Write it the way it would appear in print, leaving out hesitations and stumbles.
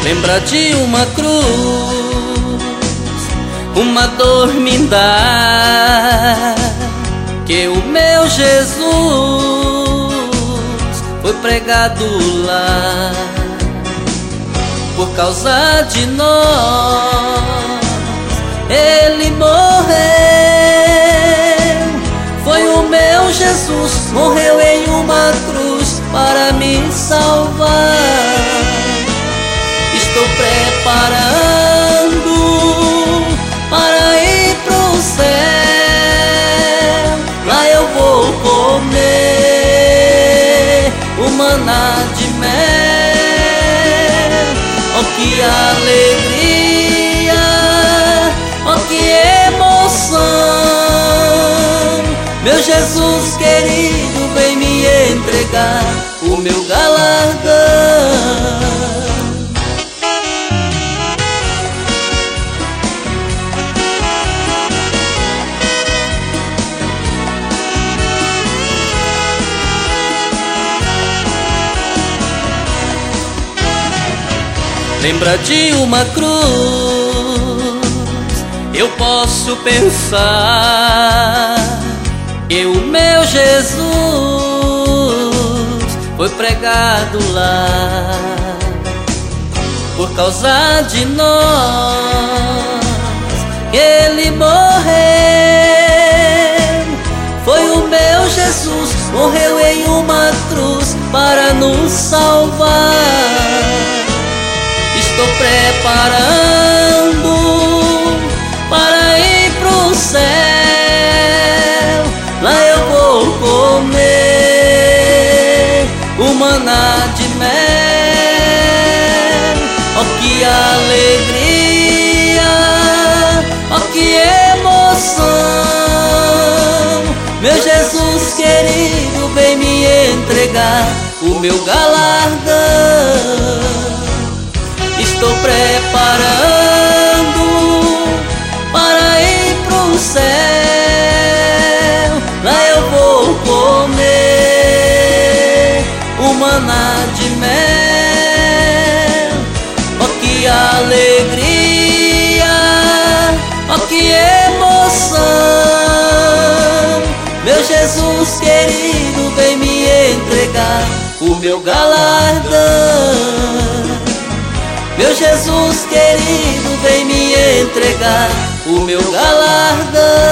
Lembra de uma cruz, uma dor me dá, que o meu Jesus foi pregado lá. Por causa de nós Ele morreu. Foi o meu Jesus, morreu em uma cruz para me salvar. Estou preparando para ir pro céu. Lá eu vou comer o maná de mel. Oh, que alegria, oh, que emoção. Meu Jesus querido vem me entregar o meu galardão. Lembra de uma cruz, eu posso pensar que o meu Jesus foi pregado lá. Por causa de nós Ele morreu. Foi o meu Jesus, morreu em uma cruz para nos salvar. Estou preparando para ir pro céu. Lá eu vou comer o maná de mel. Oh, que alegria, oh, que emoção. Meu Jesus querido vem me entregar o meu galardão. Estou preparando para ir pro céu. Lá eu vou comer o maná de mel. Oh, que alegria, oh, que emoção. Meu Jesus querido vem me entregar o meu galardão. Meu Jesus querido vem me entregar o meu galardão.